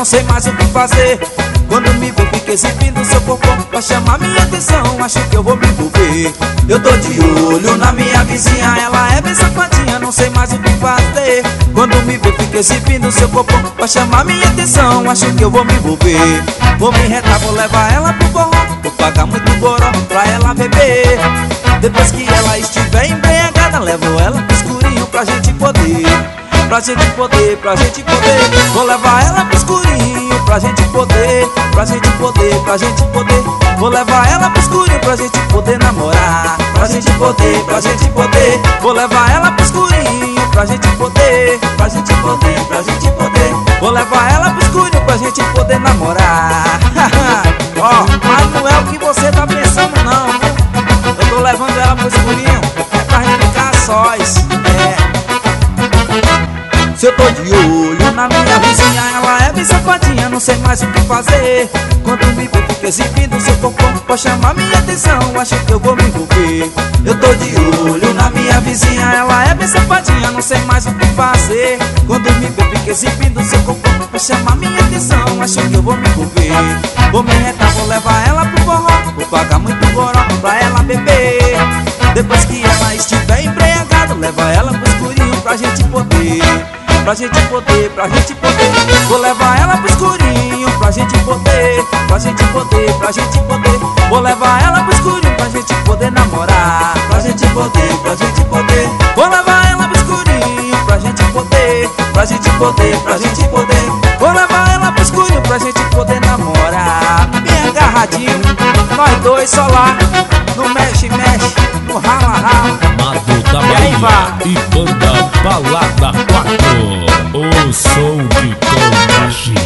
sei mais o que fazer. Quando me vê, fica exibindo seu corpo pra chamar minha atenção, acho que eu vou me envolver. Eu tô de olho na minha vizinha, ela é bem safadinha, não sei mais o que fazer. Quando me vê, fica exibindo seu corpo pra chamar minha atenção, acho que eu vou me envolver. Vou me retar, vou levar ela pro forró, vou pagar muito goró pra ela beber. Depois que ela estiver embriagada, levo ela pro escurinho pra gente poder. Pra gente poder, pra gente poder. Vou levar ela pro escurinho pra gente poder. Pra gente poder, pra gente poder. Vou levar ela pro escurinho pra gente poder namorar. Pra gente poder, pra gente poder. Vou levar ela pro escurinho pra gente poder. Pra gente poder, pra gente poder. Vou levar ela pro escurinho pra gente poder namorar. Ó, mas não é o que você tá pensando não. Eu tô levando ela pro escurinho, é pra gente ficar sós. Se eu tô de olho na minha vizinha, ela é bem safadinha, não sei mais o que fazer. Quando me vê, fica exibindo seu corpo pra chamar minha atenção, acho que eu vou me envolver. Eu tô de olho na minha vizinha, ela é bem safadinha, não sei mais o que fazer. Quando me vê, fica exibindo seu corpo pra chamar minha atenção, acho que eu vou me envolver. Vou me retar, vou levar ela pro forró, vou pagar muito goró pra ela beber. Depois que ela estiver embriagada, leva ela pro escurinho pra gente poder. Pra gente poder, pra gente poder. Vou levar ela pro escurinho pra gente poder. Pra gente poder, pra gente poder. Vou levar ela pro escurinho pra gente poder namorar. Pra gente poder, pra gente poder. Vou levar ela pro escurinho pra gente poder. Pra gente poder, pra gente poder. Vou levar ela pro escurinho pra gente poder namorar. Bem agarradinho, nós dois só lá. No mexe, mexe, no rala, rala. Amado da Bahia e banda Balada 4. O som de Tom Machine.